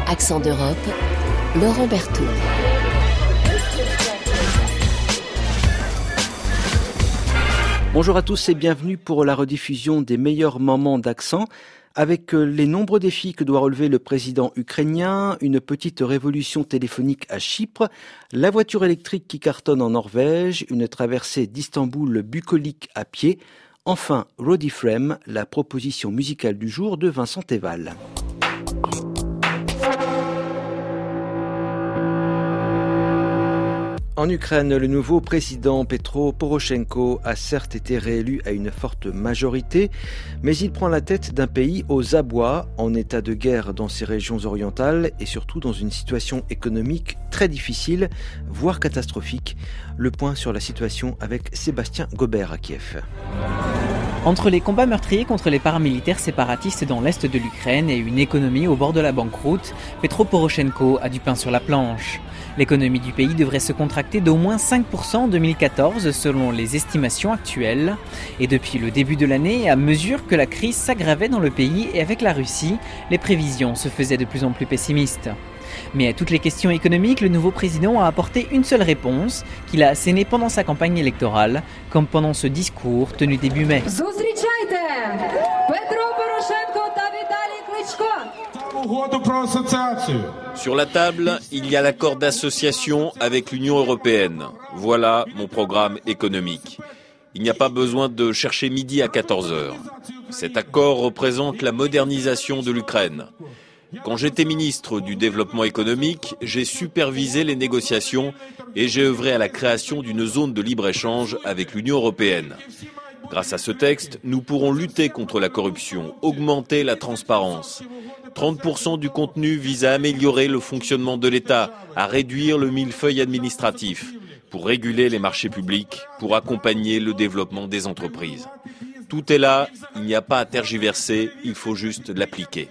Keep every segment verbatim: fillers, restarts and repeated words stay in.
Accent d'Europe, Laurent Berthoud. Bonjour à tous et bienvenue pour la rediffusion des meilleurs moments d'Accent. Avec les nombreux défis que doit relever le président ukrainien, une petite révolution téléphonique à Chypre, la voiture électrique qui cartonne en Norvège, une traversée d'Istanbul bucolique à pied, enfin Roddy Frame, la proposition musicale du jour de Vincent Teval. En Ukraine, le nouveau président Petro Poroshenko a certes été réélu à une forte majorité, mais il prend la tête d'un pays aux abois, en état de guerre dans ses régions orientales et surtout dans une situation économique très difficile, voire catastrophique. Le point sur la situation avec Sébastien Gobert à Kiev. Entre les combats meurtriers contre les paramilitaires séparatistes dans l'est de l'Ukraine et une économie au bord de la banqueroute, Petro Poroshenko a du pain sur la planche. L'économie du pays devrait se contracter d'au moins cinq pour cent en deux mille quatorze selon les estimations actuelles. Et depuis le début de l'année, à mesure que la crise s'aggravait dans le pays et avec la Russie, les prévisions se faisaient de plus en plus pessimistes. Mais à toutes les questions économiques, le nouveau président a apporté une seule réponse qu'il a assénée pendant sa campagne électorale, comme pendant ce discours tenu début mai. Sur la table, il y a l'accord d'association avec l'Union européenne. Voilà mon programme économique. Il n'y a pas besoin de chercher midi à quatorze heures. Cet accord représente la modernisation de l'Ukraine. Quand j'étais ministre du Développement économique, j'ai supervisé les négociations et j'ai œuvré à la création d'une zone de libre-échange avec l'Union européenne. Grâce à ce texte, nous pourrons lutter contre la corruption, augmenter la transparence. trente pour cent du contenu vise à améliorer le fonctionnement de l'État, à réduire le millefeuille administratif, pour réguler les marchés publics, pour accompagner le développement des entreprises. Tout est là, il n'y a pas à tergiverser, il faut juste l'appliquer.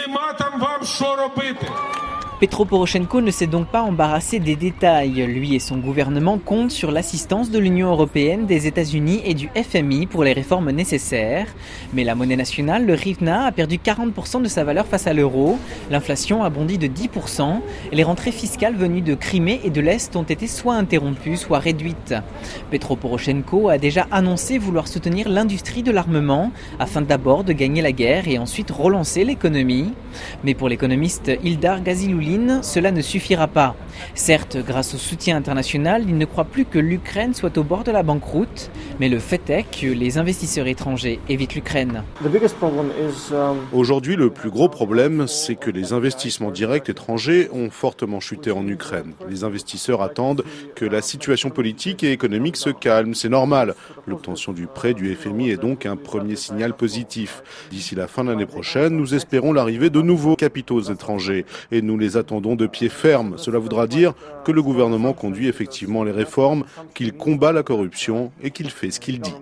Petro Poroshenko ne s'est donc pas embarrassé des détails. Lui et son gouvernement comptent sur l'assistance de l'Union européenne, des États-Unis et du F M I pour les réformes nécessaires. Mais la monnaie nationale, le hryvnia, a perdu quarante pour cent de sa valeur face à l'euro. L'inflation a bondi de dix pour cent. Et les rentrées fiscales venues de Crimée et de l'Est ont été soit interrompues, soit réduites. Petro Poroshenko a déjà annoncé vouloir soutenir l'industrie de l'armement afin d'abord de gagner la guerre et ensuite relancer l'économie. Mais pour l'économiste Ildar Gaziloulin, cela ne suffira pas. Certes, grâce au soutien international, il ne croit plus que l'Ukraine soit au bord de la banqueroute, mais le fait est que les investisseurs étrangers évitent l'Ukraine. Aujourd'hui, le plus gros problème, c'est que les investissements directs étrangers ont fortement chuté en Ukraine. Les investisseurs attendent que la situation politique et économique se calme, c'est normal. L'obtention du prêt du F M I est donc un premier signal positif. D'ici la fin de l'année prochaine, nous espérons l'arrivée de nouveaux capitaux étrangers et nous les attendons de pied ferme. Cela voudra dire que le gouvernement conduit effectivement les réformes, qu'il combat la corruption et qu'il fait ce qu'il dit.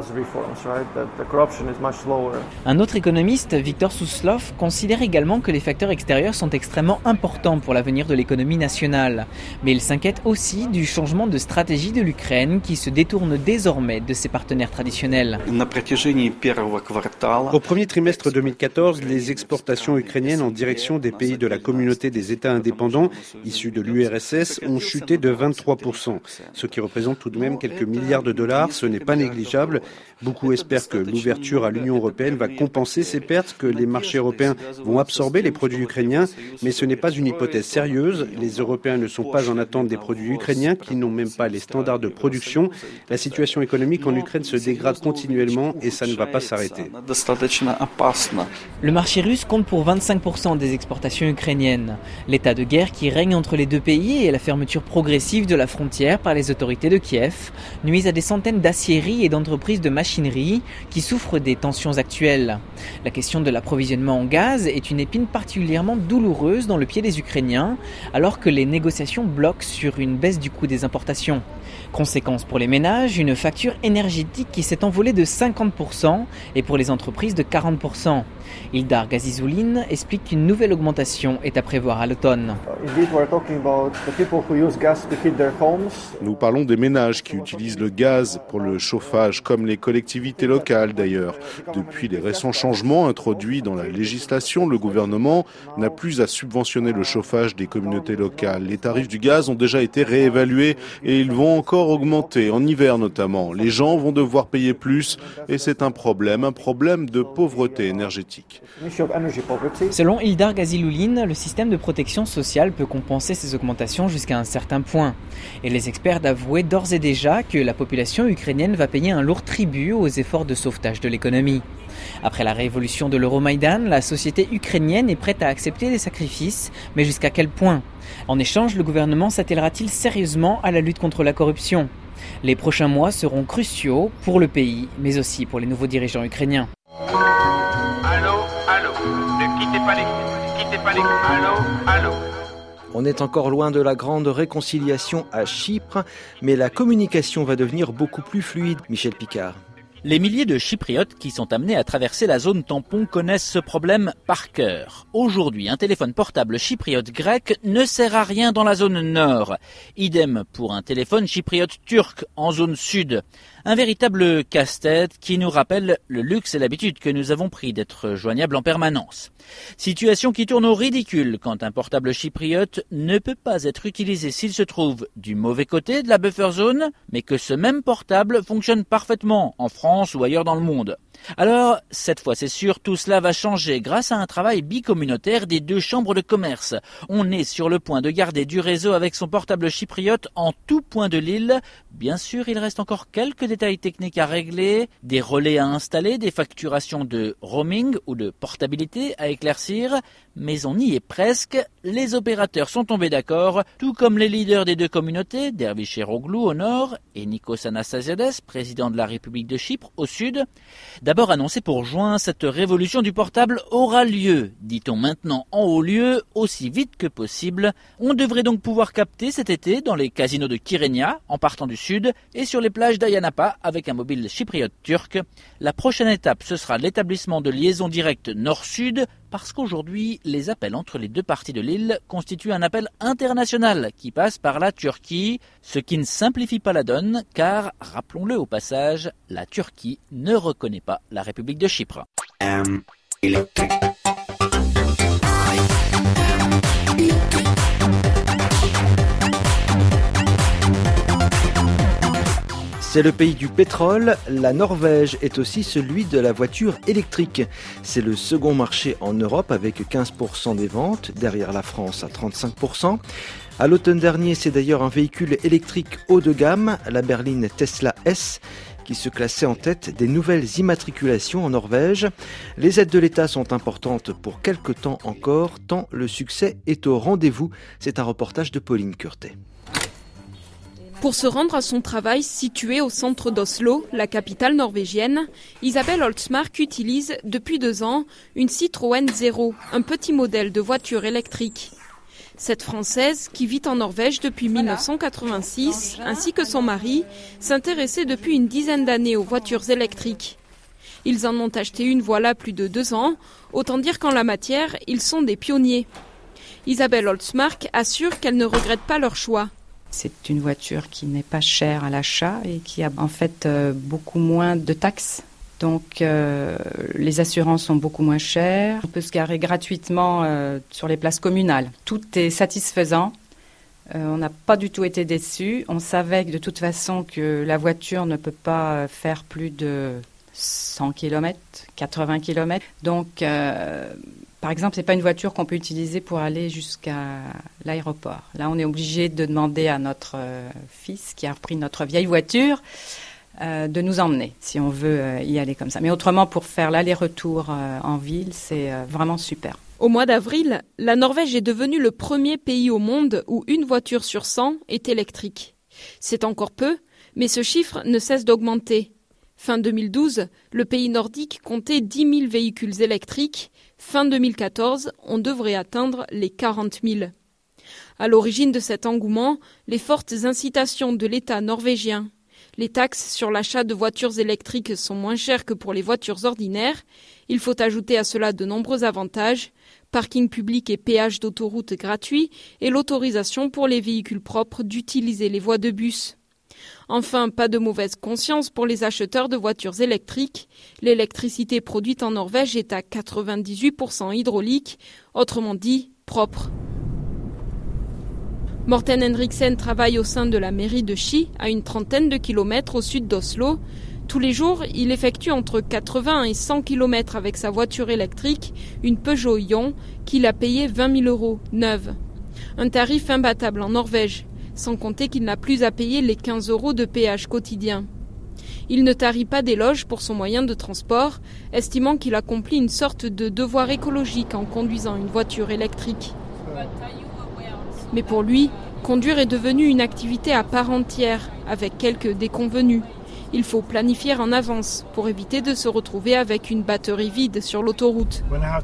Un autre économiste, Victor Suslov, considère également que les facteurs extérieurs sont extrêmement importants pour l'avenir de l'économie nationale. Mais il s'inquiète aussi du changement de stratégie de l'Ukraine qui se détourne désormais de ses partenaires traditionnels. Au premier trimestre deux mille quatorze, les exportations ukrainiennes en direction des pays de la communauté des États indépendants issus de l'U R S S ont chuté de vingt-trois pour cent, ce qui représente tout de même quelques milliards de dollars. Ce n'est pas négligeable. Beaucoup espèrent que l'ouverture à l'Union européenne va compenser ces pertes, que les marchés européens vont absorber les produits ukrainiens, mais ce n'est pas une hypothèse sérieuse. Les Européens ne sont pas en attente des produits ukrainiens qui n'ont même pas les standards de production. La situation économique en Ukraine se dégrade continuellement et ça ne va pas s'arrêter. Le marché russe compte pour vingt-cinq pour cent des exportations ukrainiennes. L'état de guerre qui règne entre les deux pays et la fermeture progressive de la frontière par les autorités de Kiev nuisent à des centaines d'aciéries et d'entreprises de machinerie qui souffrent des tensions actuelles. La question de l'approvisionnement en gaz est une épine particulièrement douloureuse dans le pied des Ukrainiens, alors que les négociations bloquent sur une baisse du coût des importations. Conséquence pour les ménages, une facture énergétique qui s'est envolée de cinquante pour cent et pour les entreprises de quarante pour cent. Ildar Gaziloulin explique qu'une nouvelle augmentation est à prévoir à à l'automne. Nous parlons des ménages qui utilisent le gaz pour le chauffage, comme les collectivités locales d'ailleurs. Depuis les récents changements introduits dans la législation, le gouvernement n'a plus à subventionner le chauffage des communautés locales. Les tarifs du gaz ont déjà été réévalués et ils vont encore augmenter, en hiver notamment. Les gens vont devoir payer plus et c'est un problème, un problème de pauvreté énergétique. Selon Ildar Gazilouline, le système de protection sociale peut compenser ces augmentations jusqu'à un certain point. Et les experts avouaient d'ores et déjà que la population ukrainienne va payer un lourd tribut aux efforts de sauvetage de l'économie. Après la révolution de l'Euromaïdan, la société ukrainienne est prête à accepter des sacrifices, mais jusqu'à quel point ? En échange, le gouvernement s'attellera-t-il sérieusement à la lutte contre la corruption ? Les prochains mois seront cruciaux pour le pays, mais aussi pour les nouveaux dirigeants ukrainiens. Allô, allô, ne quittez pas l'écoute, ne quittez pas l'écoute, allô, allô. On est encore loin de la grande réconciliation à Chypre, mais la communication va devenir beaucoup plus fluide. Michel Picard. Les milliers de Chypriotes qui sont amenés à traverser la zone tampon connaissent ce problème par cœur. Aujourd'hui, un téléphone portable chypriote grec ne sert à rien dans la zone nord. Idem pour un téléphone chypriote turc en zone sud. Un véritable casse-tête qui nous rappelle le luxe et l'habitude que nous avons pris d'être joignables en permanence. Situation qui tourne au ridicule quand un portable chypriote ne peut pas être utilisé s'il se trouve du mauvais côté de la buffer zone, mais que ce même portable fonctionne parfaitement en France ou ailleurs dans le monde. Alors, cette fois c'est sûr, tout cela va changer grâce à un travail bicommunautaire des deux chambres de commerce. On est sur le point de garder du réseau avec son portable chypriote en tout point de l'île. Bien sûr, il reste encore quelques détails techniques à régler, des relais à installer, des facturations de roaming ou de portabilité à éclaircir, mais on y est presque. Les opérateurs sont tombés d'accord, tout comme les leaders des deux communautés, Dervish Eroğlu au nord et Nikos Anastasiades, président de la République de Chypre, au sud. D'abord annoncé pour juin, cette révolution du portable aura lieu, dit-on maintenant en haut lieu, aussi vite que possible. On devrait donc pouvoir capter cet été dans les casinos de Kyrenia, en partant du sud, et sur les plages d'Ayia Napa avec un mobile chypriote turc. La prochaine étape, ce sera l'établissement de liaisons directes nord-sud, parce qu'aujourd'hui, les appels entre les deux parties de l'île constituent un appel international qui passe par la Turquie, ce qui ne simplifie pas la donne, car, rappelons-le au passage, la Turquie ne reconnaît pas la République de Chypre. Um, electric. C'est le pays du pétrole, la Norvège est aussi celui de la voiture électrique. C'est le second marché en Europe avec quinze pour cent des ventes, derrière la France à trente-cinq pour cent. À l'automne dernier, c'est d'ailleurs un véhicule électrique haut de gamme, la berline Tesla S, qui se classait en tête des nouvelles immatriculations en Norvège. Les aides de l'État sont importantes pour quelque temps encore, tant le succès est au rendez-vous. C'est un reportage de Pauline Curtet. Pour se rendre à son travail situé au centre d'Oslo, la capitale norvégienne, Isabelle Holtzmark utilise depuis deux ans une Citroën Zero, un petit modèle de voiture électrique. Cette Française, qui vit en Norvège depuis mille neuf cent quatre-vingt-six, ainsi que son mari, s'intéressait depuis une dizaine d'années aux voitures électriques. Ils en ont acheté une voilà plus de deux ans, autant dire qu'en la matière, ils sont des pionniers. Isabelle Holtzmark assure qu'elle ne regrette pas leur choix. C'est une voiture qui n'est pas chère à l'achat et qui a en fait euh, beaucoup moins de taxes. Donc euh, les assurances sont beaucoup moins chères. On peut se garer gratuitement euh, sur les places communales. Tout est satisfaisant. Euh, on n'a pas du tout été déçus. On savait que de toute façon que la voiture ne peut pas faire plus de cent kilomètres, quatre-vingts kilomètres. Donc euh, par exemple, ce n'est pas une voiture qu'on peut utiliser pour aller jusqu'à l'aéroport. Là, on est obligé de demander à notre euh, fils, qui a repris notre vieille voiture, euh, de nous emmener, si on veut euh, y aller comme ça. Mais autrement, pour faire l'aller-retour euh, en ville, c'est euh, vraiment super. Au mois d'avril, la Norvège est devenue le premier pays au monde où une voiture sur cent est électrique. C'est encore peu, mais ce chiffre ne cesse d'augmenter. Fin deux mille douze, le pays nordique comptait dix mille véhicules électriques. Fin deux mille quatorze, on devrait atteindre les quarante mille. À l'origine de cet engouement, les fortes incitations de l'État norvégien. Les taxes sur l'achat de voitures électriques sont moins chères que pour les voitures ordinaires. Il faut ajouter à cela de nombreux avantages, parking public et péage d'autoroute gratuits et l'autorisation pour les véhicules propres d'utiliser les voies de bus. Enfin, pas de mauvaise conscience pour les acheteurs de voitures électriques. L'électricité produite en Norvège est à quatre-vingt-dix-huit pour cent hydraulique, autrement dit propre. Morten Henriksen travaille au sein de la mairie de Ski, à une trentaine de kilomètres au sud d'Oslo. Tous les jours, il effectue entre quatre-vingts et cent kilomètres avec sa voiture électrique, une Peugeot Ion, qu'il a payée vingt mille euros, neuve. Un tarif imbattable en Norvège, sans compter qu'il n'a plus à payer les quinze euros de péage quotidien. Il ne tarit pas d'éloges pour son moyen de transport, estimant qu'il accomplit une sorte de devoir écologique en conduisant une voiture électrique. Mais pour lui, conduire est devenu une activité à part entière, avec quelques déconvenues. Il faut planifier en avance pour éviter de se retrouver avec une batterie vide sur l'autoroute.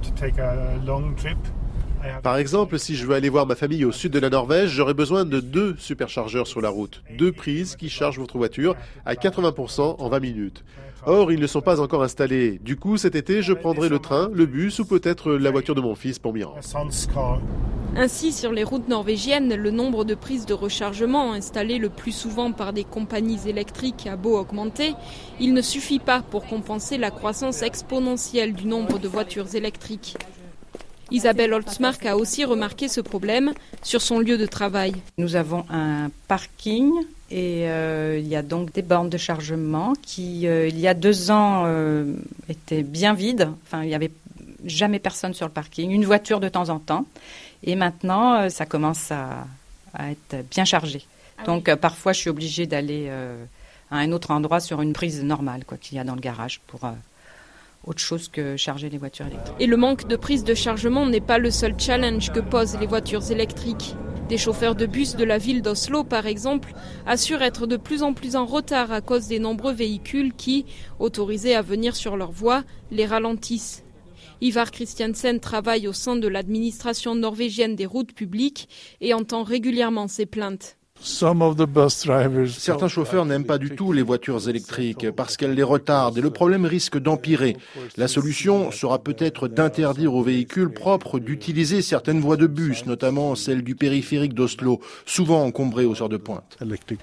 Par exemple, si je veux aller voir ma famille au sud de la Norvège, j'aurai besoin de deux superchargeurs sur la route. Deux prises qui chargent votre voiture à quatre-vingts pour cent en vingt minutes. Or, ils ne sont pas encore installés. Du coup, cet été, je prendrai le train, le bus ou peut-être la voiture de mon fils pour m'y rendre. Ainsi, sur les routes norvégiennes, le nombre de prises de rechargement installées le plus souvent par des compagnies électriques a beau augmenter, il ne suffit pas pour compenser la croissance exponentielle du nombre de voitures électriques. Isabelle Holtzmark a aussi remarqué ce problème sur son lieu de travail. Nous avons un parking et euh, il y a donc des bornes de chargement qui, euh, il y a deux ans, euh, étaient bien vides. Enfin, il n'y avait jamais personne sur le parking, une voiture de temps en temps. Et maintenant, euh, ça commence à, à être bien chargé. Donc, euh, parfois, je suis obligée d'aller euh, à un autre endroit sur une prise normale quoi, qu'il y a dans le garage pour... Euh, autre chose que charger les voitures électriques. Et le manque de prise de chargement n'est pas le seul challenge que posent les voitures électriques. Des chauffeurs de bus de la ville d'Oslo, par exemple, assurent être de plus en plus en retard à cause des nombreux véhicules qui, autorisés à venir sur leur voie, les ralentissent. Ivar Christiansen travaille au sein de l'administration norvégienne des routes publiques et entend régulièrement ces plaintes. Certains chauffeurs n'aiment pas du tout les voitures électriques parce qu'elles les retardent et le problème risque d'empirer. La solution sera peut-être d'interdire aux véhicules propres d'utiliser certaines voies de bus, notamment celles du périphérique d'Oslo, souvent encombrées aux heures de pointe.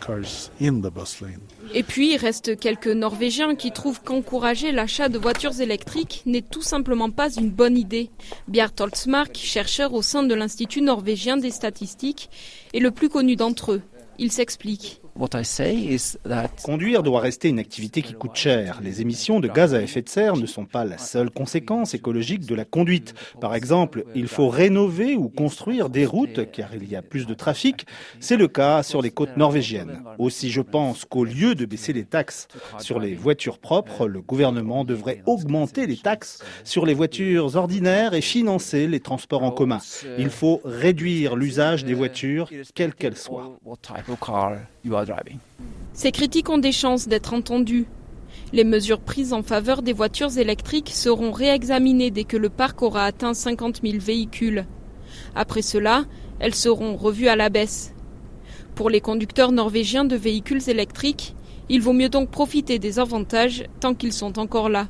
Et puis, il reste quelques Norvégiens qui trouvent qu'encourager l'achat de voitures électriques n'est tout simplement pas une bonne idée. Bjart Holtzmark, chercheur au sein de l'Institut norvégien des statistiques, est le plus connu d'entre eux. Il s'explique. Conduire doit rester une activité qui coûte cher. Les émissions de gaz à effet de serre ne sont pas la seule conséquence écologique de la conduite. Par exemple, il faut rénover ou construire des routes car il y a plus de trafic. C'est le cas sur les côtes norvégiennes. Aussi, je pense qu'au lieu de baisser les taxes sur les voitures propres, le gouvernement devrait augmenter les taxes sur les voitures ordinaires et financer les transports en commun. Il faut réduire l'usage des voitures, quelles qu'elles soient. Ces critiques ont des chances d'être entendues. Les mesures prises en faveur des voitures électriques seront réexaminées dès que le parc aura atteint cinquante mille véhicules. Après cela, elles seront revues à la baisse. Pour les conducteurs norvégiens de véhicules électriques, il vaut mieux donc profiter des avantages tant qu'ils sont encore là.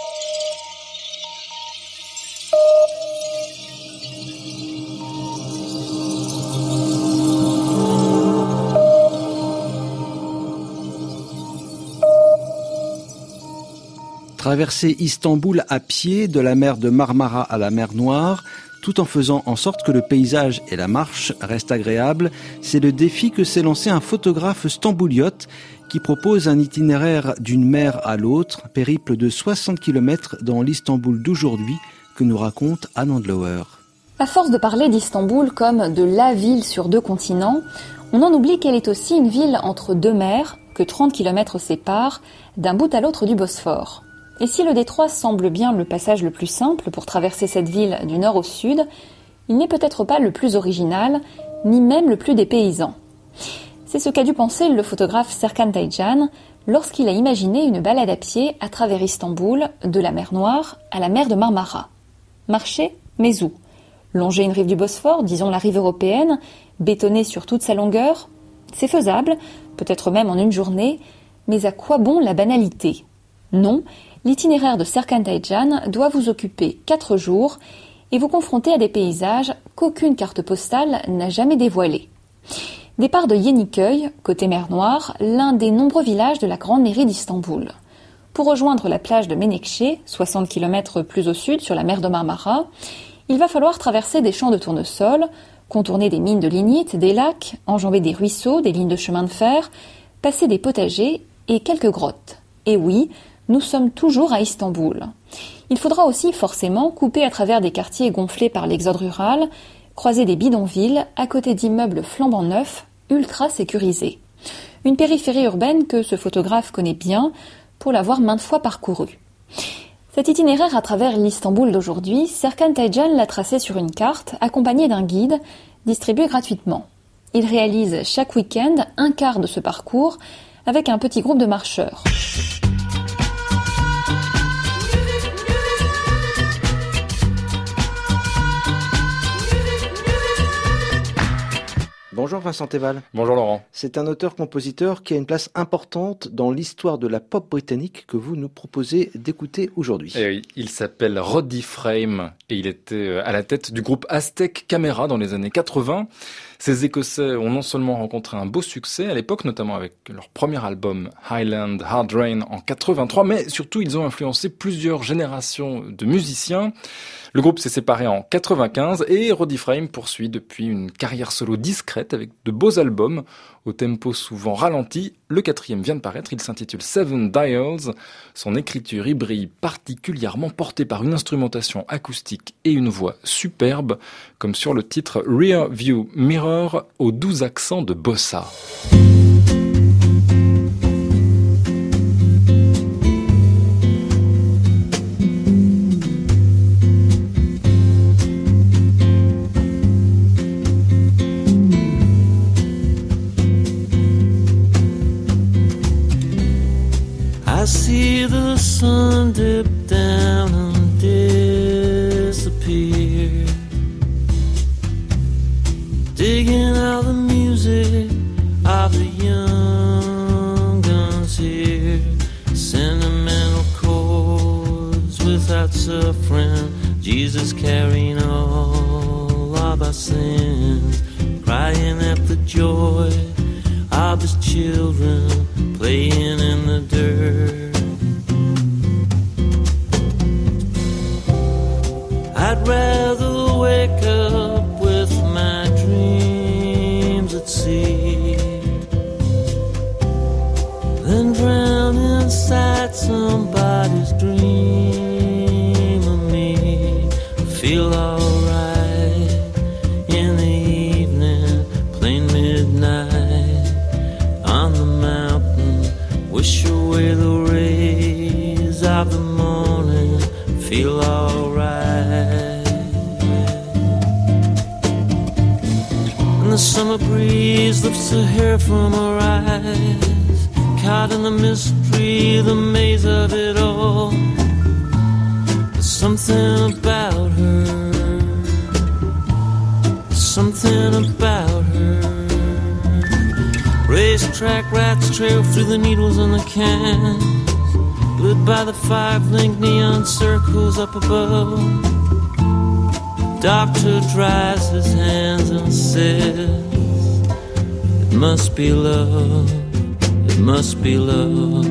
Traverser Istanbul à pied de la mer de Marmara à la mer Noire, tout en faisant en sorte que le paysage et la marche restent agréables, c'est le défi que s'est lancé un photographe stambouliote qui propose un itinéraire d'une mer à l'autre, périple de soixante kilomètres dans l'Istanbul d'aujourd'hui que nous raconte Anne Andlauer. À force de parler d'Istanbul comme de la ville sur deux continents, on en oublie qu'elle est aussi une ville entre deux mers, que trente kilomètres séparent, d'un bout à l'autre du Bosphore. Et si le détroit semble bien le passage le plus simple pour traverser cette ville du nord au sud, il n'est peut-être pas le plus original, ni même le plus dépaysant. C'est ce qu'a dû penser le photographe Serkan Taycan lorsqu'il a imaginé une balade à pied à travers Istanbul, de la mer Noire à la mer de Marmara. Marcher, mais où ? Longer une rive du Bosphore, disons la rive européenne, bétonnée sur toute sa longueur ? C'est faisable, peut-être même en une journée, Mais à quoi bon la banalité ? Non, l'itinéraire de Serkan Taycan doit vous occuper quatre jours et vous confronter à des paysages qu'aucune carte postale n'a jamais dévoilés. Départ de Yeniköy, côté mer Noire, l'un des nombreux villages de la grande mairie d'Istanbul. Pour rejoindre la plage de Menekşe, soixante kilomètres plus au sud sur la mer de Marmara, il va falloir traverser des champs de tournesol, contourner des mines de lignite, des lacs, enjamber des ruisseaux, des lignes de chemin de fer, passer des potagers et quelques grottes. Et oui, nous sommes toujours à Istanbul. Il faudra aussi forcément couper à travers des quartiers gonflés par l'exode rural, croiser des bidonvilles à côté d'immeubles flambant neufs, ultra sécurisés. Une périphérie urbaine que ce photographe connaît bien pour l'avoir maintes fois parcourue. Cet itinéraire à travers l'Istanbul d'aujourd'hui, Serkan Taycan l'a tracé sur une carte accompagné d'un guide distribué gratuitement. Il réalise chaque week-end un quart de ce parcours avec un petit groupe de marcheurs. Bonjour Vincent Théval. Bonjour Laurent. C'est un auteur-compositeur qui a une place importante dans l'histoire de la pop britannique que vous nous proposez d'écouter aujourd'hui. Et oui, il s'appelle Roddy Frame et il était à la tête du groupe Aztec Camera dans les années quatre-vingts. Ces Écossais ont non seulement rencontré un beau succès à l'époque, notamment avec leur premier album Highland Hard Rain en quatre-vingt-trois, mais surtout ils ont influencé plusieurs générations de musiciens. Le groupe s'est séparé en quatre-vingt-quinze et Roddy Frame poursuit depuis une carrière solo discrète avec de beaux albums au tempo souvent ralenti. Le quatrième vient de paraître, il s'intitule Seven Dials. Son écriture y brille particulièrement, portée par une instrumentation acoustique et une voix superbe, comme sur le titre Rear View Mirror aux doux accents de bossa. I see the sun dip down and disappear, digging out the music of the young guns here, sentimental chords without suffering, Jesus carrying all of our sins, crying at the joy of his children playing in the dirt. I'd rather wake up with my dreams at sea than drown inside somebody's dream of me. Feel alright in the evening, plain midnight on the mountain, wish away the rays of the morning, feel alright. And the summer breeze lifts her hair from her eyes, caught in the mystery, the maze of it all. There's something about her, something about her. Racetrack rats trail through the needles on the cans, lit by the five-link neon circles up above. Doctor dries his hands and says, it must be love, it must be love.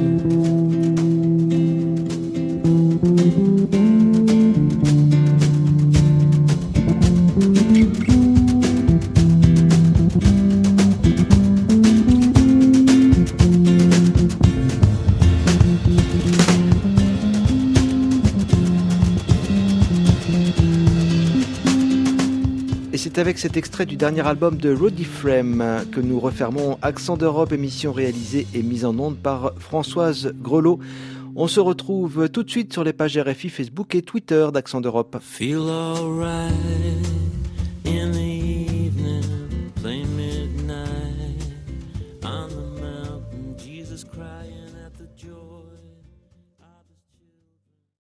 C'est avec cet extrait du dernier album de Roddy Frame que nous refermons Accent d'Europe, émission réalisée et mise en onde par Françoise Grelot. On se retrouve tout de suite sur les pages R F I, Facebook et Twitter d'Accent d'Europe. Feel all right in the evening, play midnight on the